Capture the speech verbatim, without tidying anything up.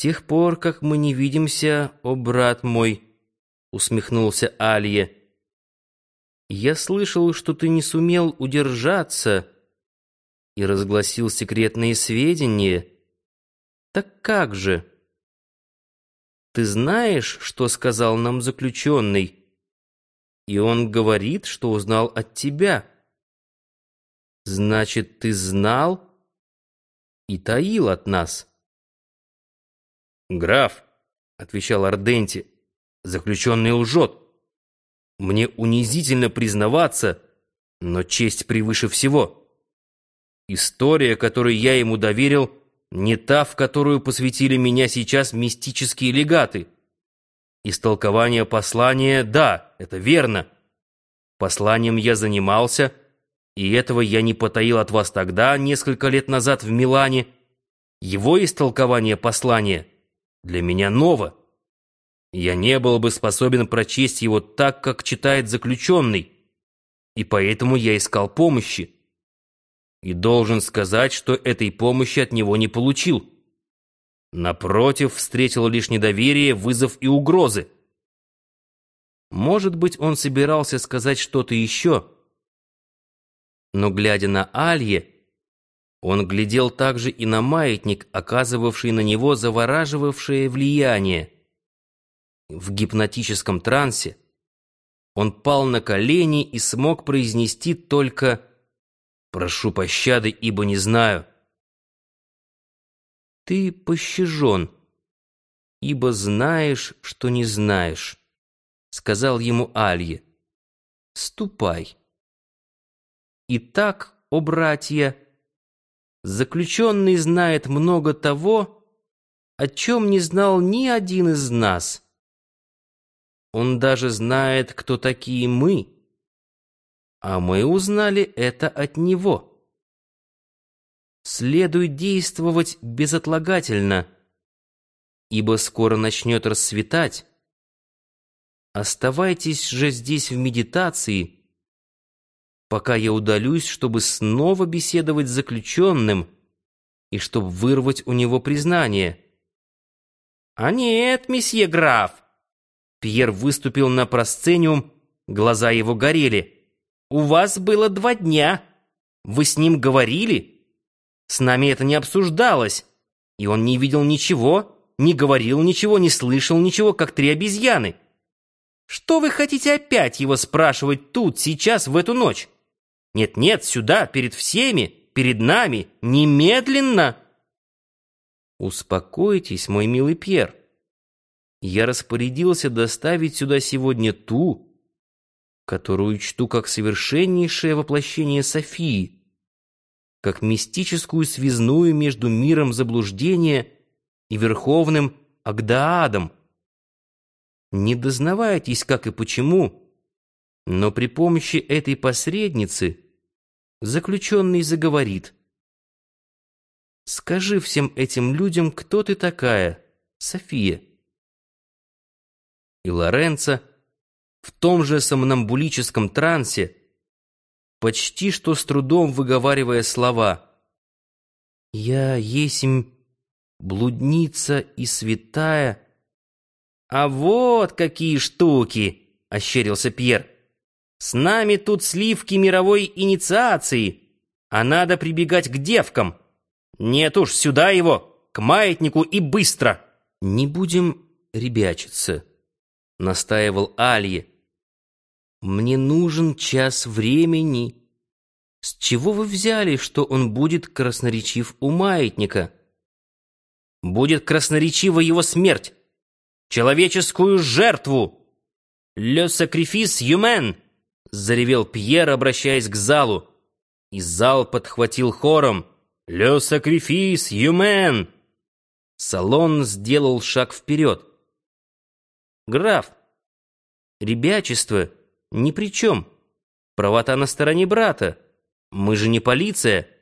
тех пор, как мы не видимся, о брат мой, — усмехнулся Алье, — я слышал, что ты не сумел удержаться и разгласил секретные сведения. Так как же? Ты знаешь, что сказал нам заключенный? И он говорит, что узнал от тебя. Значит, ты знал и таил от нас. «Граф», — отвечал Арденти, — «заключенный лжет. Мне унизительно признаваться, но честь превыше всего. История, которую я ему доверил, не та, в которую посвятили меня сейчас мистические легаты. Истолкование послания — да, это верно. Посланием я занимался, и этого я не потаил от вас тогда, несколько лет назад в Милане. Его истолкование послания для меня ново. Я не был бы способен прочесть его так, как читает заключенный, и поэтому я искал помощи. И должен сказать, что этой помощи от него не получил. Напротив, встретил лишь недоверие, вызов и угрозы. Может быть, он собирался сказать что-то еще, но, глядя на Алье, он глядел также и на маятник, оказывавший на него завораживавшее влияние. В гипнотическом трансе он пал на колени и смог произнести только «Прошу пощады, ибо не знаю». «Ты пощажен, ибо знаешь, что не знаешь», — сказал ему Алье. «Ступай». Итак, о братья, заключенный знает много того, о чем не знал ни один из нас. Он даже знает, кто такие мы, а мы узнали это от него. Следует действовать безотлагательно, ибо скоро начнет рассветать. Оставайтесь же здесь в медитации, пока я удалюсь, чтобы снова беседовать с заключенным и чтобы вырвать у него признание. «А нет, месье граф!» Пьер выступил на просцениум, глаза его горели. «У вас было два дня. Вы с ним говорили? С нами это не обсуждалось, и он не видел ничего, не говорил ничего, не слышал ничего, как три обезьяны. Что вы хотите опять его спрашивать тут, сейчас, в эту ночь? Нет-нет, сюда, перед всеми, перед нами, немедленно!» «Успокойтесь, мой милый Пьер. Я распорядился доставить сюда сегодня ту, которую чту как совершеннейшее воплощение Софии, как мистическую связную между миром заблуждения и верховным Агдаадом. Не дознавайтесь, как и почему, но при помощи этой посредницы заключенный заговорит. Скажи всем этим людям, кто ты такая, София». И Лоренцо в том же сомнамбулическом трансе, почти что с трудом выговаривая слова «Я есмь блудница и святая». «А вот какие штуки!» — ощерился Пьер. «С нами тут сливки мировой инициации, а надо прибегать к девкам. Нет уж, сюда его, к маятнику и быстро!» «Не будем ребячиться», — настаивал Алье. «Мне нужен час времени. С чего вы взяли, что он будет красноречив у маятника?» «Будет красноречива его смерть, человеческую жертву! «Le sacrifice humain!» — заревел Пьер, обращаясь к залу. И зал подхватил хором «Le sacrifice humain!» Салон сделал шаг вперед. «Граф, ребячество ни при чем. Правота на стороне брата. Мы же не полиция».